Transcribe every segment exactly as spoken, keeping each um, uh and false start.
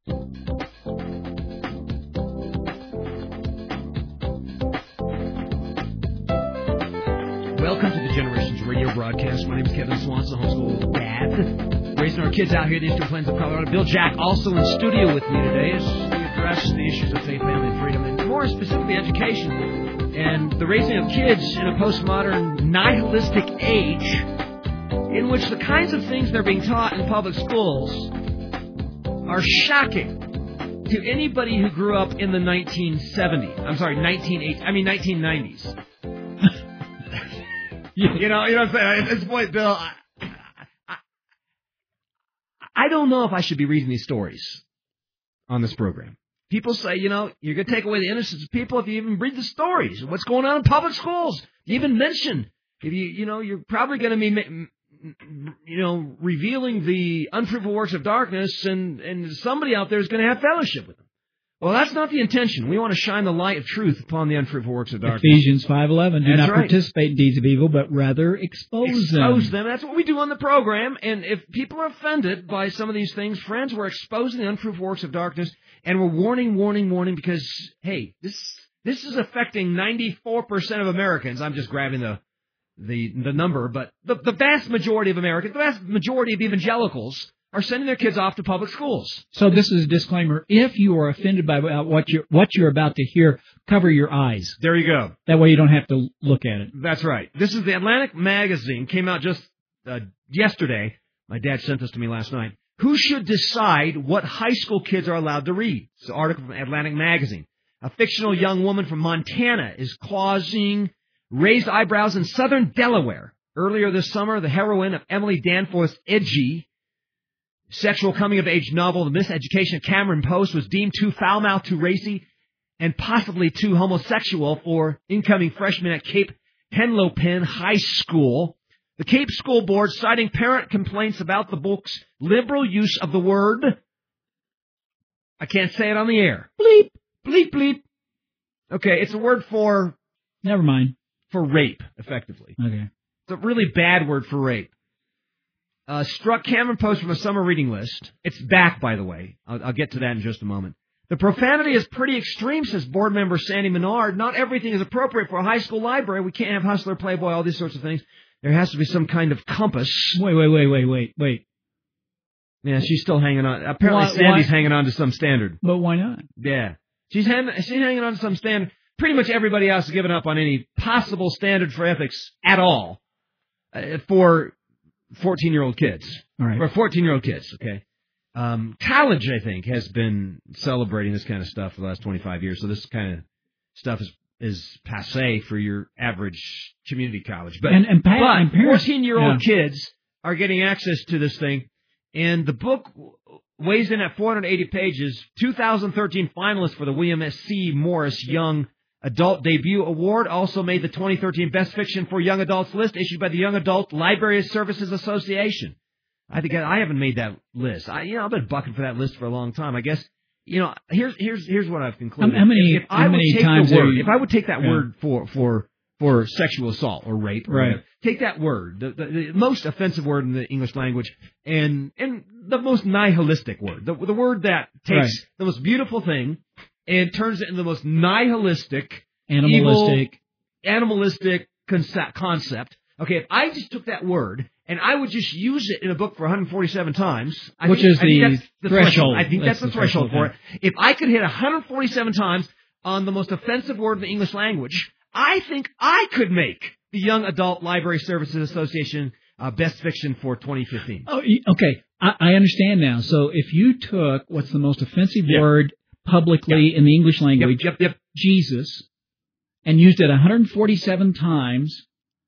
Welcome to the Generations Radio broadcast. My name is Kevin Swanson, homeschool dad. Raising our kids out here in the Eastern Plains of Colorado. Bill Jack also in studio with me today as we address the issues of faith, family, and freedom, and more specifically education and the raising of kids in a postmodern nihilistic age in which the kinds of things that are being taught in public schools are shocking to anybody who grew up in the nineteen seventies. I'm sorry, nineteen eighty. I mean nineteen nineties. You know, you know what I'm saying? At this point, Bill, I, I, I don't know if I should be reading these stories on this program. People say, you know, you're going to take away the innocence of people if you even read the stories of what's going on in public schools. You even mention, if you, you know, you're probably going to be, you know, revealing the unfruitful works of darkness, and, and somebody out there is going to have fellowship with them. Well, that's not the intention. We want to shine the light of truth upon the unfruitful works of darkness. Ephesians five eleven. Do That's not right. participate in deeds of evil, but rather expose, Expose them. Expose them. That's what we do on the program. And if people are offended by some of these things, friends, we're exposing the unfruitful works of darkness, and we're warning, warning, warning, because, hey, this this is affecting ninety-four percent of Americans. I'm just grabbing the the, the number, but the, the vast majority of Americans, the vast majority of evangelicals are sending their kids off to public schools. So this is a disclaimer. If you are offended by what you're, what you're about to hear, cover your eyes. There you go. That way you don't have to look at it. That's right. This is the Atlantic Magazine. Came out just uh, yesterday. My dad sent this to me last night. Who should decide what high school kids are allowed to read? It's an article from Atlantic Magazine. A fictional young woman from Montana is causing raised eyebrows in southern Delaware. Earlier this summer, the heroine of Emily Danforth's edgy sexual coming-of-age novel, The Miseducation of Cameron Post, was deemed too foul-mouthed, too racy, and possibly too homosexual for incoming freshmen at Cape Henlopen High School. The Cape School Board, citing parent complaints about the book's liberal use of the word, I can't say it on the air, bleep, bleep, bleep. Okay, it's a word for... Never mind. For rape, effectively. Okay. It's a really bad word for rape. Uh, struck Cameron Post from a summer reading list. It's back, by the way. I'll, I'll get to that in just a moment. The profanity is pretty extreme, says board member Sandy Menard. Not everything is appropriate for a high school library. We can't have Hustler, Playboy, all these sorts of things. There has to be some kind of compass. Wait, wait, wait, wait, wait, wait. Yeah, she's still hanging on. Apparently, why, Sandy's why? hanging on to some standard. But why not? Yeah. She's, hand, she's hanging on to some standard. Pretty much everybody else has given up on any possible standard for ethics at all uh, for fourteen-year-old kids. All right. For fourteen-year-old kids, okay? Um, college, I think, has been celebrating this kind of stuff for the last twenty-five years, so this kind of stuff is is passé for your average community college. But, and, and, pa- but and parents, fourteen-year-old yeah. kids are getting access to this thing, and the book weighs in at four hundred eighty pages. two thousand thirteen finalist for the William S. C. Morris Young Adult Debut Award, also made the twenty thirteen Best Fiction for Young Adults list issued by the Young Adult Library Services Association. I think I haven't made that list. I, you know, I've been bucking for that list for a long time. I guess, you know, here's here's here's what I've concluded. How, how many, if, if how I many would take times the word, you, if I would take that yeah. word for for for sexual assault or rape, or right? whatever, take that word, the, the, the most offensive word in the English language, and and the most nihilistic word, the the word that takes right. the most beautiful thing and turns it into the most nihilistic. Animalistic. Evil, animalistic concept, concept. Okay, if I just took that word and I would just use it in a book for one hundred forty-seven times, I which think, is I think the, that's the threshold. threshold. I think that's, that's the threshold, threshold for it. If I could hit one hundred forty-seven times on the most offensive word in the English language, I think I could make the Young Adult Library Services Association uh, Best Fiction for twenty fifteen. Oh, okay. I, I understand now. So if you took what's the most offensive yep. word publicly yep. in the English language, yep, yep, yep. Jesus, and used it one hundred forty-seven times,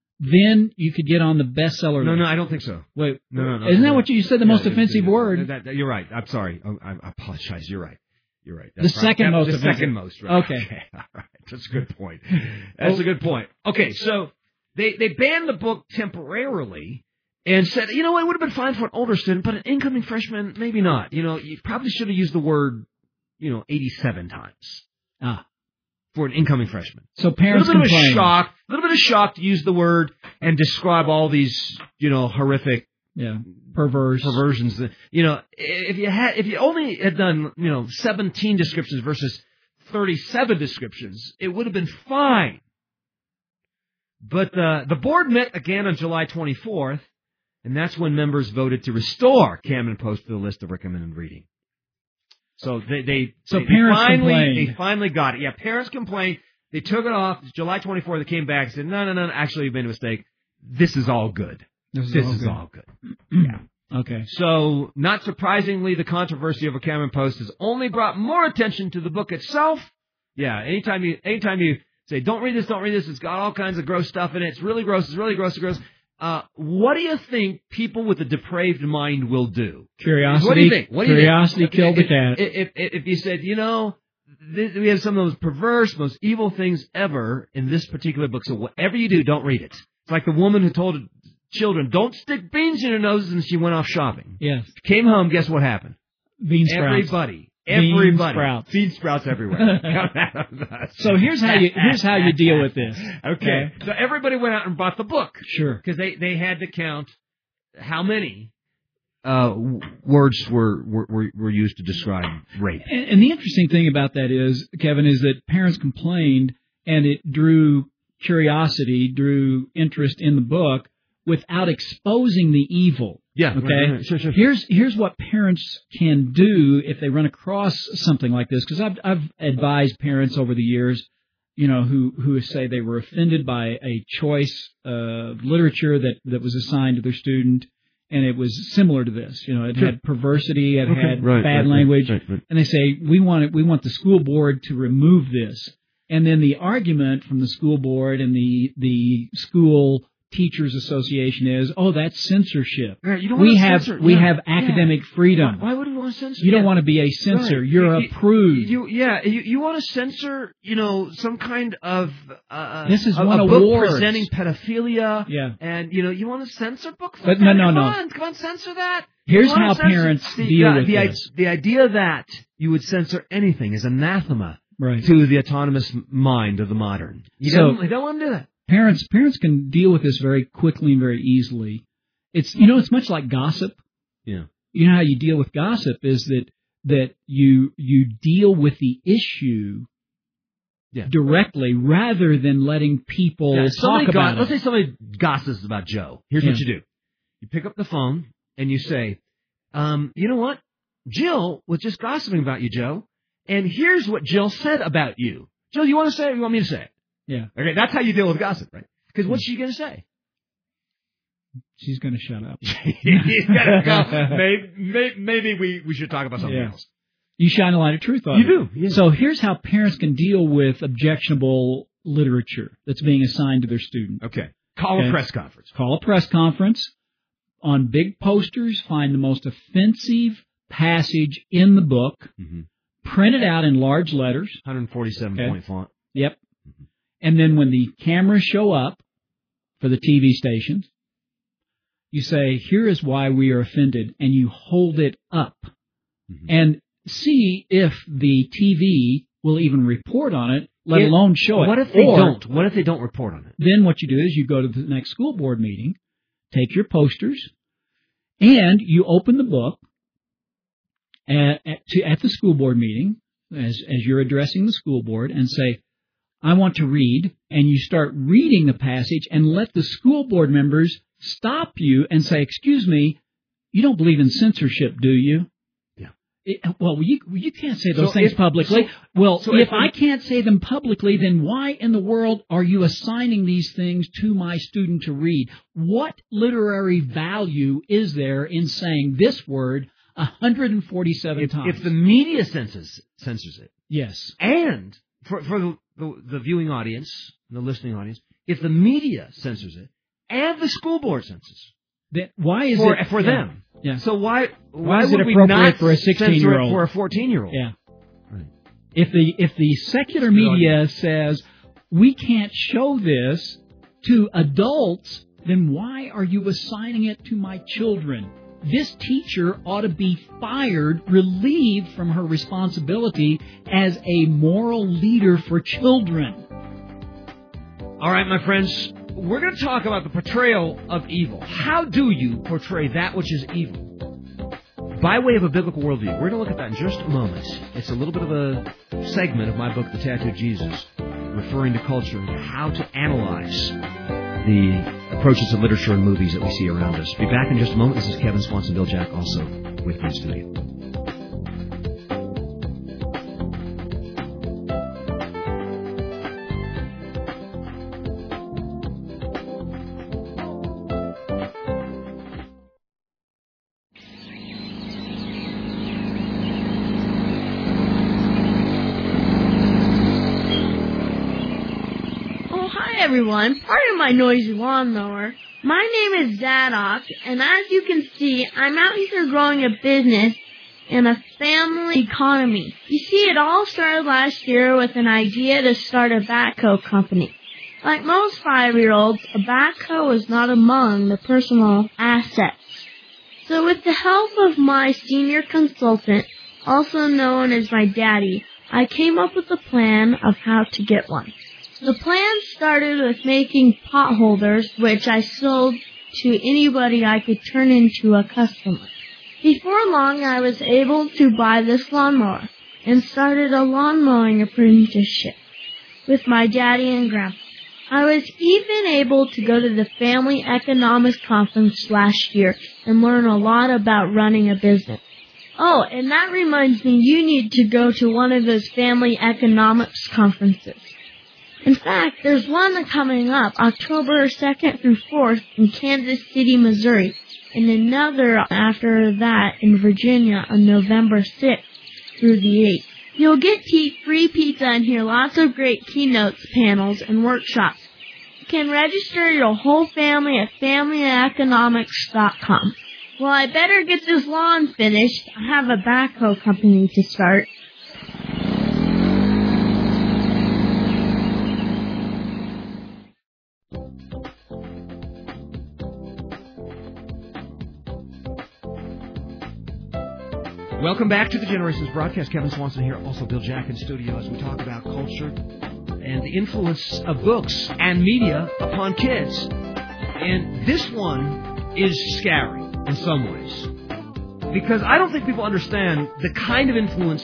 then you could get on the bestseller list. No, no, I don't think so. Wait, no, no, no. Isn't no, that no. what you said? The yeah, most offensive yeah, word. That, that, you're right. I'm sorry. Oh, I, I apologize. You're right. You're right. That's the second most. The offensive. second most. Right. Okay. okay. All right. That's a good point. That's oh. a good point. Okay, so they they banned the book temporarily and said, you know, it would have been fine for an older student, but an incoming freshman, maybe not. You know, you probably should have used the word, you know, eighty-seven times. Ah. For an incoming freshman. So parents a little bit complain. of shock, a little bit of shock to use the word and describe all these, you know, horrific Yeah. Perverse. Perversions. You know, if you had, if you only had done, you know, seventeen descriptions versus thirty-seven descriptions, it would have been fine. But uh, the board met again on July twenty-fourth, and that's when members voted to restore Camden Post to the list of recommended reading. So they, they so they, parents they finally complained. they finally got it. Yeah, parents complained. They took it off. July twenty-fourth, they came back and said, no, no, no, actually, you've made a mistake. This is all good. This is, this all, is good. all good. Yeah. Okay. So, not surprisingly, the controversy over Camden Post has only brought more attention to the book itself. Yeah, anytime you anytime you say, don't read this, don't read this, it's got all kinds of gross stuff in it, it's really gross, it's really gross, it's gross. Uh, what do you think people with a depraved mind will do? Curiosity. What do you think? What do you Curiosity think? killed if, the cat. If, if, if you said, you know, this, we have some of those perverse, most evil things ever in this particular book, so whatever you do, don't read it. It's like the woman who told children, don't stick beans in your noses, and she went off shopping. Yes. Came home, guess what happened? Bean sprouts. Everybody. Bean Everybody. sprouts. Bean sprouts everywhere. So here's how you here's how you deal with this. Okay. okay. So everybody went out and bought the book. Sure. Because they, they had to count how many uh, words were, were were used to describe rape. And, and the interesting thing about that is, Kevin, is that parents complained, and it drew curiosity, drew interest in the book without exposing the evil. Yeah. Okay. Right, right. Sure, sure. Here's here's what parents can do if they run across something like this, because I've I've advised parents over the years, you know, who who say they were offended by a choice of literature that that was assigned to their student, and it was similar to this. You know, it sure. had perversity, it okay. had right, bad right, language, right, right. and they say we want it, we want the school board to remove this. And then the argument from the school board and the the school Teachers Association is, oh, that's censorship. Right, you don't we want to have censor. we yeah. have academic yeah. freedom. Why, why would we want to censor? You don't yeah. want to be a censor. Right. You're you, a prude. You, yeah, you, you want to censor, you know, some kind of uh, this is a, one a of book wars. presenting pedophilia. Yeah, and you know, you want to censor books. Like but that? no, no, come no. On, come on, censor that. Here's how censor, parents the, deal uh, with the, this. The idea that you would censor anything is anathema right. to the autonomous mind of the modern. You, so, don't, you don't want to do that. Parents, parents can deal with this very quickly and very easily. It's, you know, it's much like gossip. Yeah. You know how you deal with gossip is that, that you, you deal with the issue yeah. directly rather than letting people yeah, talk go- about let's it. say somebody gossips about Joe. Here's Yeah. what you do. You pick up the phone and you say, um, you know what? Jill was just gossiping about you, Joe. And here's what Jill said about you. Jill, you want to say it or you want me to say it? Yeah. Okay, that's how you deal with gossip, right? Because what's she going to say? She's going to shut up. He's gotta go. Maybe, maybe, maybe we, we should talk about something Yeah. else. You shine a light of truth on You it. do. Yeah. So here's how parents can deal with objectionable literature that's being assigned to their student. Okay. Call Okay. a press conference. Call a press conference. On big posters, find the most offensive passage in the book. Mm-hmm. Print it out in large letters. one forty-seven Okay. point font. Yep. And then when the cameras show up for the T V stations, you say, here is why we are offended, and you hold it up. Mm-hmm. And see if the T V will even report on it, let It, alone show it. What if they or, don't? What if they don't report on it? Then what you do is you go to the next school board meeting, take your posters, and you open the book at, at, to, at the school board meeting as, as you're addressing the school board and say, I want to read, and you start reading the passage and let the school board members stop you and say, excuse me, you don't believe in censorship, do you? Yeah. It, well, you you can't say those so things if, publicly. So, well, so if, if I can't say them publicly, then why in the world are you assigning these things to my student to read? What literary value is there in saying this word one hundred forty-seven if, times? if the media censors, censors it, yes. and for, for the, the, the viewing audience, the listening audience, if the media censors it, and the school board censors, Then why is for, it for yeah. them? Yeah. So why Why why is it would we appropriate not for a censor it sixteen-year-old? for a fourteen-year-old? Yeah. Right. If the if the secular media says we can't show this to adults, then why are you assigning it to my children? This teacher ought to be fired, relieved from her responsibility as a moral leader for children. All right, my friends, we're going to talk about the portrayal of evil. How do you portray that which is evil? By way of a biblical worldview. We're going to look at that in just a moment. It's a little bit of a segment of my book, The Tattooed Jesus, referring to culture and how to analyze the approaches of literature and movies that we see around us. Be back in just a moment. This is Kevin Swanson, Bill Jack, also with me in studio. Everyone, pardon my noisy lawnmower. My name is Zadok, and as you can see, I'm out here growing a business in a family economy. You see, it all started last year with an idea to start a backhoe company. Like most five-year-olds, a backhoe was not among the personal assets. So with the help of my senior consultant, also known as my daddy, I came up with a plan of how to get one. The plan started with making pot holders, which I sold to anybody I could turn into a customer. Before long, I was able to buy this lawnmower and started a lawn mowing apprenticeship with my daddy and grandpa. I was even able to go to the Family Economics Conference last year and learn a lot about running a business. Oh, and that reminds me, you need to go to one of those Family Economics conferences. In fact, there's one coming up October second through fourth in Kansas City, Missouri, and another after that in Virginia on November sixth through the eighth. You'll get tea, free pizza and hear lots of great keynotes, panels, and workshops. You can register your whole family at family economics dot com. Well, I better get this lawn finished. I have a backhoe company to start. Welcome back to the Generations Broadcast. Kevin Swanson here, also Bill Jack in studio, as we talk about culture and the influence of books and media upon kids. And this one is scary in some ways, because I don't think people understand the kind of influence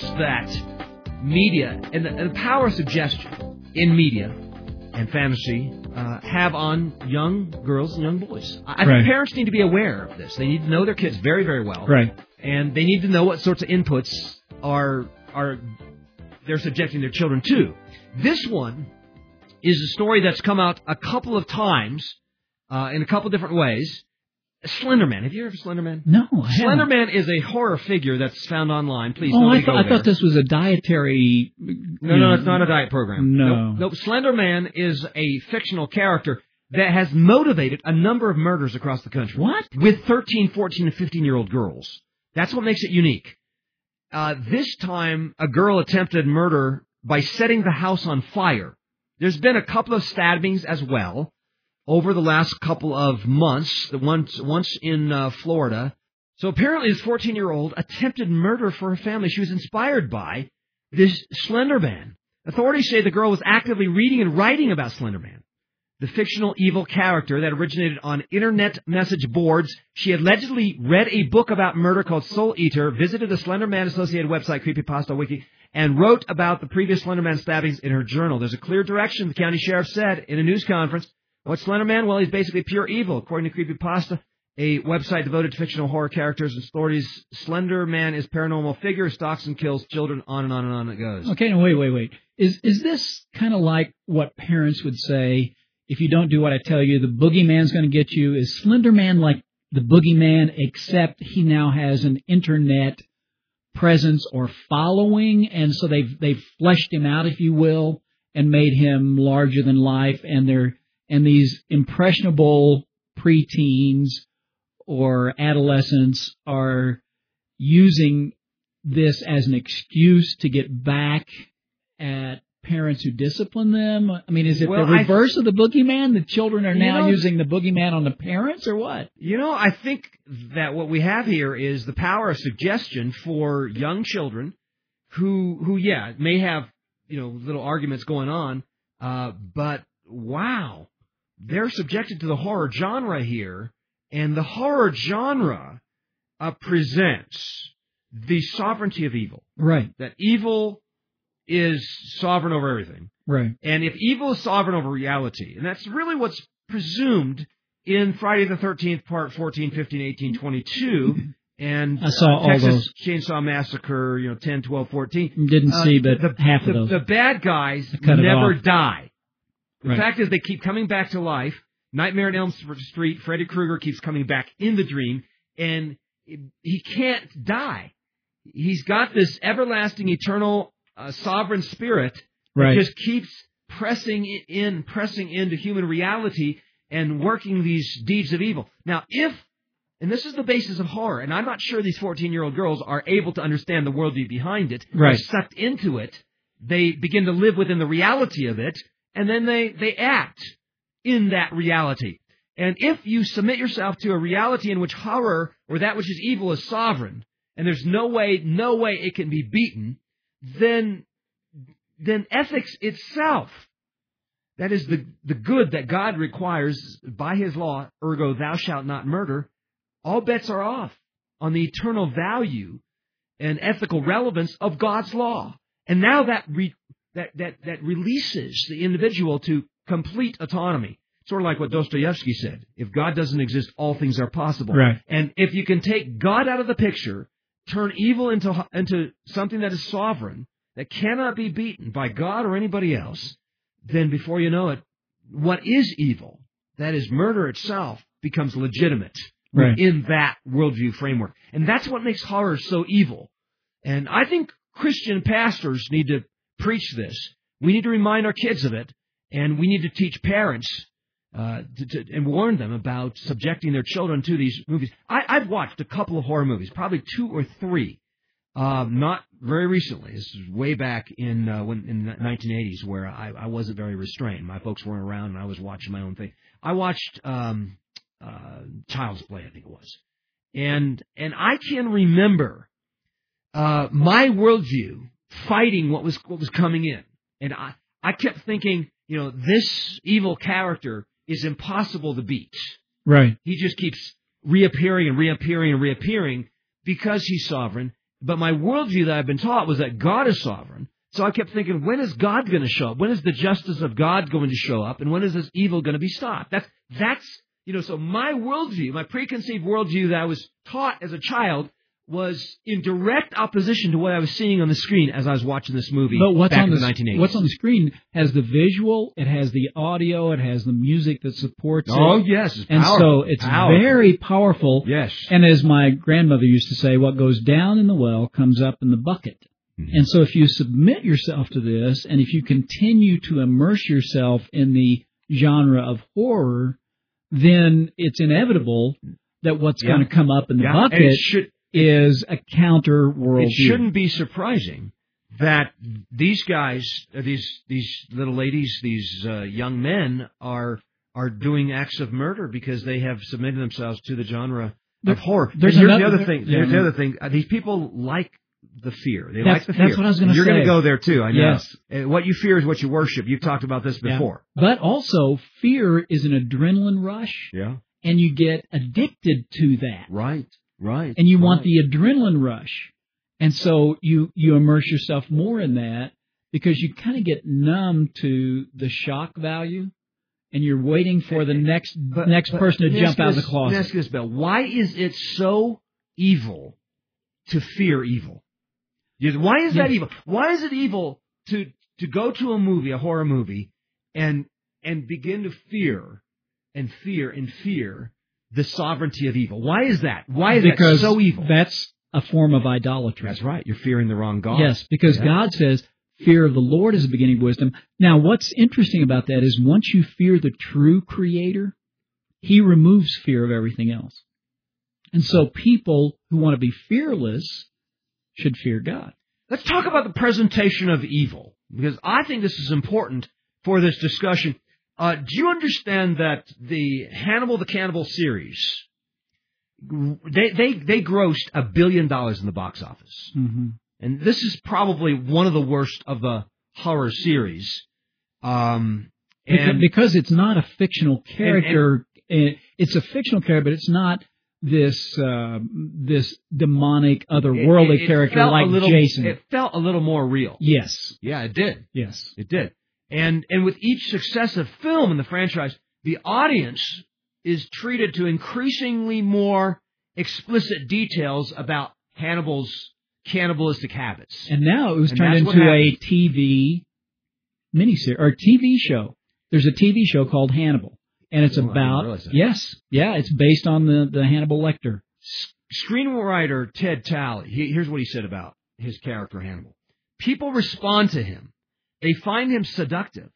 that media and the, and the power of suggestion in media and fantasy uh, have on young girls and young boys. I think right. Parents need to be aware of this. They need to know their kids very, very well. Right. And they need to know what sorts of inputs are are they're subjecting their children to. This one is a story that's come out a couple of times uh, in a couple of different ways. Slender Man. Have you heard of Slender Man? No, I Slender haven't. Man is a horror figure that's found online. Please, oh, nobody I, th- go I there. thought this was a dietary... No, no, it's not a diet program. No. Nope. nope. Slender Man is a fictional character that has motivated a number of murders across the country. What? With thirteen, fourteen, and fifteen-year-old girls. That's what makes it unique. Uh, this time, a girl attempted murder by setting the house on fire. There's been a couple of stabbings as well over the last couple of months, the once, once in uh, Florida. So apparently this fourteen-year-old attempted murder for her family. She was inspired by this Slender Man. Authorities say the girl was actively reading and writing about Slender Man, the fictional evil character that originated on internet message boards. She allegedly read a book about murder called Soul Eater, visited the Slender Man Associated website, Creepypasta Wiki, and wrote about the previous Slender Man stabbings in her journal. There's a clear direction, the county sheriff said in a news conference. What's Slender Man? Well, he's basically pure evil. According to Creepypasta, a website devoted to fictional horror characters and stories, Slender Man is paranormal figure, stalks and kills children, on and on and on it goes. Okay, no, wait, wait, wait. Is, is this kind of like what parents would say, if you don't do what I tell you, the boogeyman's going to get you? Is Slender Man like the boogeyman, except he now has an internet presence or following, and so they've they've fleshed him out, if you will, and made him larger than life, and they're and these impressionable preteens or adolescents are using this as an excuse to get back at parents who discipline them? I mean, is it well, the reverse I, of the boogeyman? The children are now know, using the boogeyman on the parents, or what? You know, I think that what we have here is the power of suggestion for young children who, who yeah, may have, you know, little arguments going on, uh, but wow. they're subjected to the horror genre here, and the horror genre uh, presents the sovereignty of evil. Right. That evil is sovereign over everything. Right. And if evil is sovereign over reality, and that's really what's presumed in Friday the thirteenth, Part fourteen, fifteen, eighteen, twenty-two, and I saw uh, all Texas those. Chainsaw Massacre, you know, ten, twelve, fourteen. Didn't Uh, see, but the, half the, of those. The bad guys cut it never off. die. The Right. fact is they keep coming back to life. Nightmare on Elm Street, Freddy Krueger keeps coming back in the dream, and he can't die. He's got this everlasting, eternal, uh, sovereign spirit that Right. just keeps pressing in, pressing into human reality and working these deeds of evil. Now, if, and this is the basis of horror, and I'm not sure these fourteen-year-old girls are able to understand the worldview behind it. Right. They're sucked into it. They begin to live within the reality of it, and then they, they act in that reality. And if you submit yourself to a reality in which horror, or that which is evil, is sovereign, and there's no way, no way it can be beaten, then, then ethics itself, that is the, the good that God requires by His law, ergo thou shalt not murder, all bets are off on the eternal value and ethical relevance of God's law. And now that re, that, that, that releases the individual to complete autonomy. Sort of like what Dostoevsky said. If God doesn't exist, all things are possible. Right. And if you can take God out of the picture, turn evil into, into something that is sovereign, that cannot be beaten by God or anybody else, then before you know it, what is evil, that is murder itself, becomes legitimate Right. in that worldview framework. And that's what makes horror so evil. And I think Christian pastors need to preach this. We need to remind our kids of it, and we need to teach parents uh, to, to, and warn them about subjecting their children to these movies. I, I've watched a couple of horror movies, probably two or three, uh, not very recently. This is way back in uh, when in the nineteen eighties, where I, I wasn't very restrained. My folks weren't around, and I was watching my own thing. I watched um, uh, Child's Play, I think it was, and and I can remember uh, my worldview fighting what was what was coming in, and I I kept thinking, you know, this evil character is impossible to beat. Right. He just keeps reappearing and reappearing and reappearing because he's sovereign. But my worldview that I've been taught was that God is sovereign. So I kept thinking, when is God going to show up? When is the justice of God going to show up? And when is this evil going to be stopped? That's, that's, you know, so my worldview, my preconceived worldview that I was taught as a child was in direct opposition to what I was seeing on the screen as I was watching this movie But what's back on in the, the nineteen eighties. what's on the screen has the visual, it has the audio, it has the music that supports Oh, it. yes. It's And powerful. so it's Powerful. very powerful. Yes. And as my grandmother used to say, what goes down in the well comes up in the bucket. Mm-hmm. And so if you submit yourself to this, and if you continue to immerse yourself in the genre of horror, then it's inevitable that what's Yeah. going to come up in the Yeah. And bucket it should, is a counter worldview. It shouldn't be surprising that these guys, uh, these these little ladies, these uh, young men are are doing acts of murder because they have submitted themselves to the genre There- of horror. there's and here's another- the other thing. yeah, Here's the no. other thing. Uh, these people like the fear. They That's- like the fear. that's what I was gonna You're going say. to go there too. I know. Yes. Uh, what you fear is what you worship. You've talked about this Yeah. before. But also, fear is an adrenaline rush, Yeah. and you get addicted to that. Right. Right. And you want right. the adrenaline rush. And so you, you immerse yourself more in that because you kind of get numb to the shock value, and you're waiting for the next But- next but person to let me jump ask out of the this- let me closet. ask you this, Bill. Why is it so evil to fear evil? You- Why is that Yes. evil? Why is it evil to to go to a movie, a horror movie, and and begin to fear and fear and fear the sovereignty of evil? Why is that? Why is Because that so evil? that's a form of idolatry. That's right. You're fearing the wrong God. Yes, because Yeah. God says, fear of the Lord is the beginning of wisdom. Now, what's interesting about that is once you fear the true Creator, He removes fear of everything else. And so people who want to be fearless should fear God. Let's talk about the presentation of evil, because I think this is important for this discussion. Uh, do you understand that the Hannibal the Cannibal series, they they they grossed a billion dollars in the box office, Mm-hmm. and this is probably one of the worst of the horror series. Um, And because it's not a fictional character. And, and, it's a fictional character, but it's not this uh, this demonic, otherworldly it, it, it character like little, Jason. It felt a little more real. Yes. Yeah, it did. Yes. It did. And and with each successive film in the franchise, the audience is treated to increasingly more explicit details about Hannibal's cannibalistic habits. And now it was and turned into a T V miniseries or T V show. There's a T V show called Hannibal, and it's oh, about yes, yeah, it's based on the the Hannibal Lecter. Screenwriter Ted Talley. He, here's what he said about his character Hannibal. People respond to him. They find him seductive.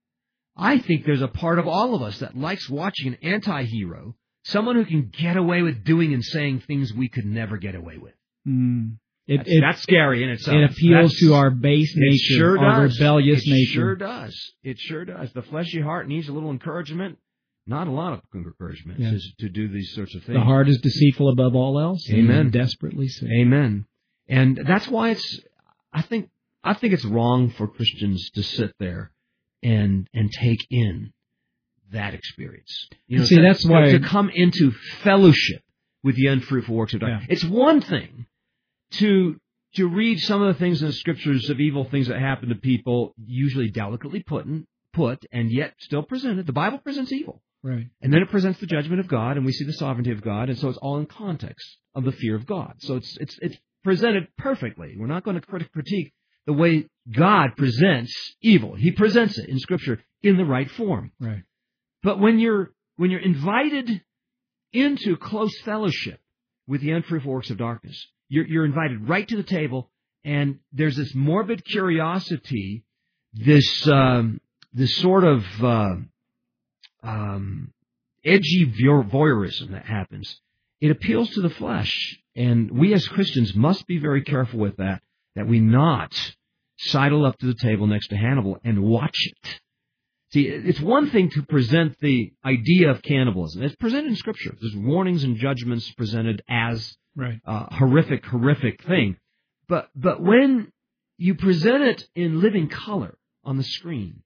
I think there's a part of all of us that likes watching an anti-hero, someone who can get away with doing and saying things we could never get away with. Mm. It, that's, it, that's scary in itself. It appeals that's, to our base nature, sure our does. rebellious it nature. It sure does. It sure does. The fleshy heart needs a little encouragement. Not a lot of encouragement yeah. to, to do these sorts of things. The heart is deceitful above all else. Amen. Desperately sick. Amen. And that's why it's. I think. I think it's wrong for Christians to sit there and and take in that experience. You know, see, to, that's to, why to come into fellowship with the unfruitful works of darkness. Yeah. It's one thing to to read some of the things in the scriptures of evil things that happen to people, usually delicately put in, put and yet still presented. The Bible presents evil. Right. And then it presents the judgment of God, and we see the sovereignty of God, and so it's all in context of the fear of God. So it's it's it's presented perfectly. We're not going to critique the way God presents evil. He presents it in Scripture in the right form. Right. But when you're when you're invited into close fellowship with the unfruitful works of darkness, you're you're invited right to the table, and there's this morbid curiosity, this um, this sort of uh, um, edgy voyeurism that happens. It appeals to the flesh, and we as Christians must be very careful with that, that we not sidle up to the table next to Hannibal and watch it. See, it's one thing to present the idea of cannibalism. It's presented in Scripture. There's warnings and judgments presented as right. a horrific, horrific thing. But but when you present it in living color on the screen,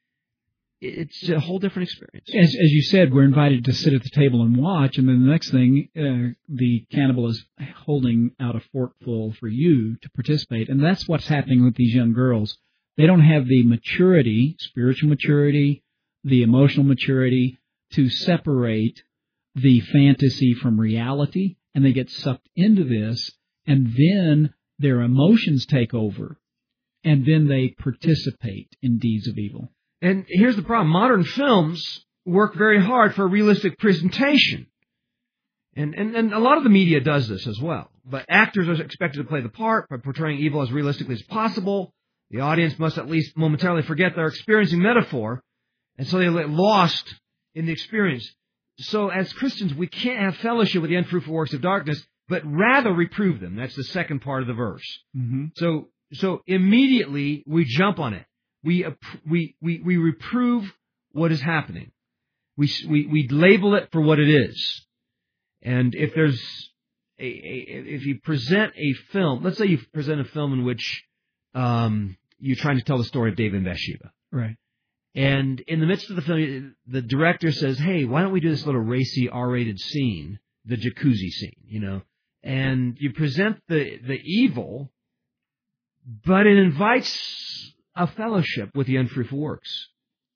it's a whole different experience. As, as you said, we're invited to sit at the table and watch, and then the next thing, uh, the cannibal is holding out a forkful for you to participate, and that's what's happening with these young girls. They don't have the maturity, spiritual maturity, the emotional maturity to separate the fantasy from reality, and they get sucked into this, and then their emotions take over, and then they participate in deeds of evil. And here's the problem. Modern films work very hard for realistic presentation. And, and, and a lot of the media does this as well. But actors are expected to play the part by portraying evil as realistically as possible. The audience must at least momentarily forget they're experiencing metaphor, and so they get lost in the experience. So as Christians, we can't have fellowship with the unfruitful works of darkness, but rather reprove them. That's the second part of the verse. Mm-hmm. So so immediately we jump on it. We we we we reprove what is happening. We we we label it for what it is. And if there's a, a if you present a film, let's say you present a film in which um, you're trying to tell the story of David and Bathsheba, right? And in the midst of the film, the director says, "Hey, why don't we do this little racy R-rated scene, the jacuzzi scene, you know?" And you present the the evil, but it invites a fellowship with the unfruitful works.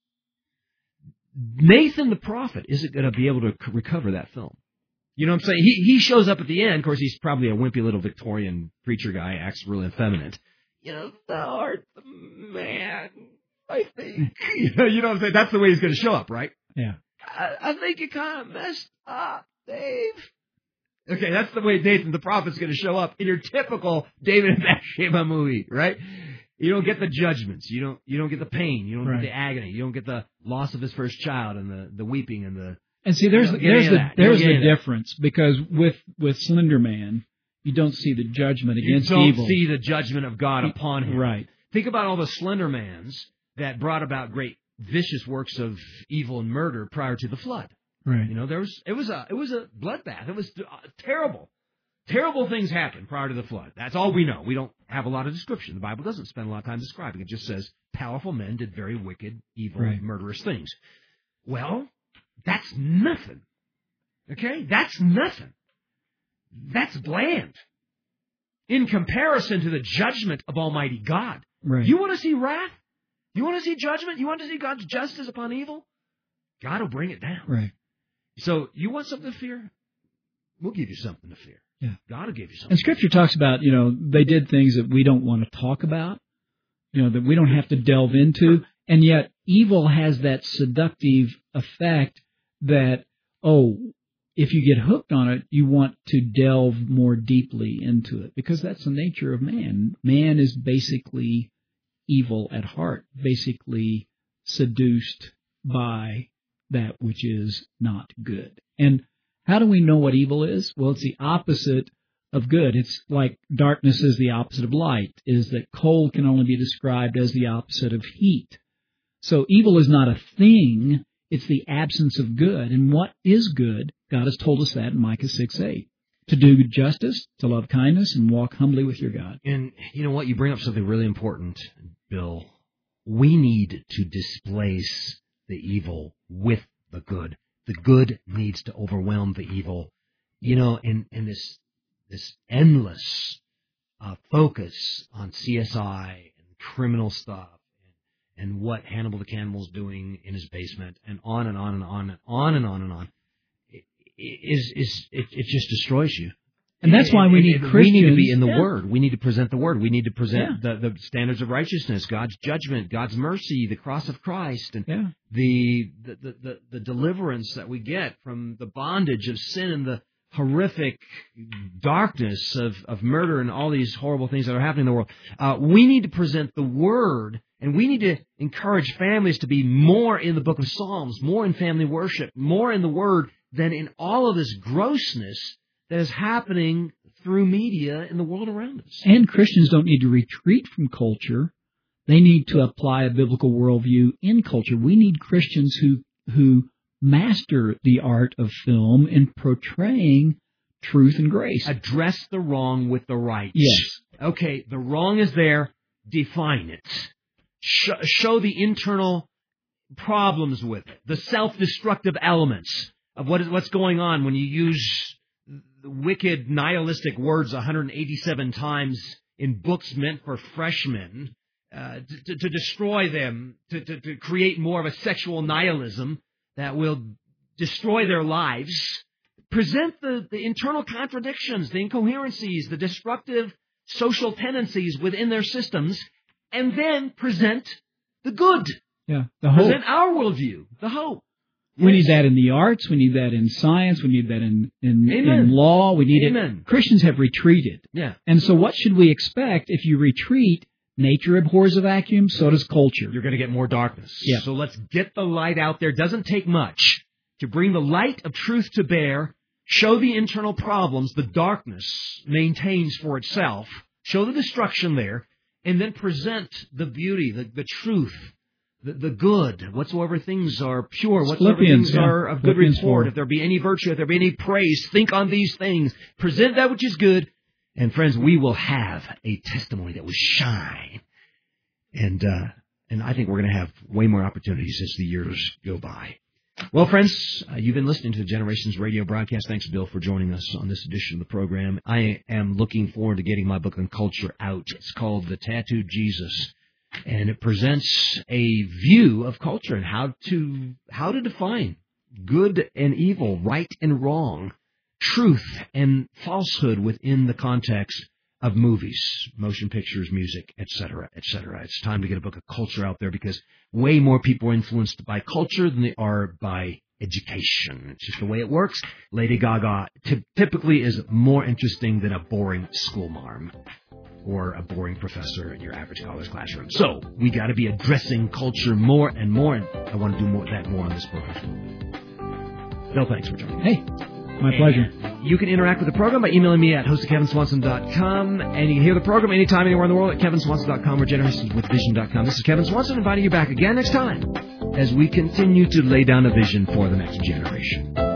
Nathan the prophet isn't going to be able to recover that film. You know what I'm saying? He he shows up at the end. Of course, he's probably a wimpy little Victorian preacher guy, acts really effeminate. You know, thou art the man, I think. you, know, you know what I'm saying? That's the way he's going to show up, right? Yeah. I, I think you kind of messed up, Dave. Okay, that's the way Nathan the prophet's going to show up in your typical David and Bathsheba movie, right? You don't get the judgments. You don't. You don't get the pain. You don't right. get the agony. You don't get the loss of his first child and the, the weeping and the. And see, there's there's the that. there's the difference because with with Slender Man, you don't see the judgment against evil. You don't see the judgment of God he, upon him. Right. Think about all the Slender Mans that brought about great vicious works of evil and murder prior to the flood. Right. You know, there was it was a it was a bloodbath. It was uh, terrible, Terrible things happened prior to the flood. That's all we know. We don't have a lot of description. The Bible doesn't spend a lot of time describing it. It just says powerful men did very wicked, evil, Right. murderous things. Well, that's nothing. Okay? That's nothing. That's bland. In comparison to the judgment of Almighty God. Right. You want to see wrath? You want to see judgment? You want to see God's justice upon evil? God will bring it down. Right. So you want something to fear? We'll give you something to fear. Yeah. God will give you something. And Scripture talks about, you know, they did things that we don't want to talk about, you know, that we don't have to delve into, and yet evil has that seductive effect that, oh, if you get hooked on it, you want to delve more deeply into it, because that's the nature of man. Man is basically evil at heart, basically seduced by that which is not good. And how do we know what evil is? Well, it's the opposite of good. It's like darkness is the opposite of light, is that cold can only be described as the opposite of heat. So evil is not a thing, it's the absence of good. And what is good? God has told us that in Micah six eight. To do justice, to love kindness, and walk humbly with your God. And you know what? You bring up something really important, Bill. We need to displace the evil with the good. The good needs to overwhelm the evil. You know, in, in this this endless uh, focus on C S I and criminal stuff and, and what Hannibal the Cannibal's doing in his basement and on and on and on and on and on and on, it, is is it, it just destroys you. And that's why we it, need it, Christians. We need to be in the yeah. Word. We need to present the Word. We need to present Yeah. the, the standards of righteousness, God's judgment, God's mercy, the cross of Christ, and Yeah. the, the, the, the, the deliverance that we get from the bondage of sin and the horrific darkness of, of murder and all these horrible things that are happening in the world. Uh, we need to present the Word, and we need to encourage families to be more in the book of Psalms, more in family worship, more in the Word than in all of this grossness that is happening through media in the world around us. And Christians don't need to retreat from culture. They need to apply a biblical worldview in culture. We need Christians who who master the art of film in portraying truth and grace. Address the wrong with the right. Yes. Okay, the wrong is there. Define it. Show, show the internal problems with it, the self-destructive elements of what is what's going on when you use the wicked, nihilistic words one hundred eighty-seven times in books meant for freshmen, uh, to, to, to destroy them, to, to, to create more of a sexual nihilism that will destroy their lives. Present the, the internal contradictions, the incoherencies, the destructive social tendencies within their systems, and then present the good. Yeah, the hope. Present our worldview, the hope. We Yes. need that in the arts. We need that in science. We need that in in, Amen. in law. We need Amen. it. Christians have retreated. Yeah. And so what should we expect if you retreat? Nature abhors a vacuum, so does culture. You're going to get more darkness. Yeah. So let's get the light out there. Doesn't take much to bring the light of truth to bear, show the internal problems the darkness maintains for itself, show the destruction there, and then present the beauty, the, the truth, the, the good, whatsoever things are pure, whatsoever Philippians, things yeah. are of good Philippians report, four. if there be any virtue, if there be any praise, think on these things. Present that which is good. And friends, we will have a testimony that will shine. And uh, and I think we're going to have way more opportunities as the years go by. Well, friends, uh, you've been listening to the Generations Radio broadcast. Thanks, Bill, for joining us on this edition of the program. I am looking forward to getting my book on culture out. It's called The Tattooed Jesus, and it presents a view of culture and how to how to define good and evil, right and wrong, truth and falsehood within the context of movies, motion pictures, music, et cetera, et cetera. It's time to get a book of culture out there because way more people are influenced by culture than they are by education. It's just the way it works. Lady Gaga t- typically is more interesting than a boring school marm or a boring professor in your average college classroom. So we got to be addressing culture more and more, and I want to do more, that more on this program. Bill, thanks for joining me. Hey, my pleasure. And you can interact with the program by emailing me at host at kevin swanson dot com. And you can hear the program anytime, anywhere in the world at kevin swanson dot com or generations with vision dot com. This is Kevin Swanson inviting you back again next time as we continue to lay down a vision for the next generation.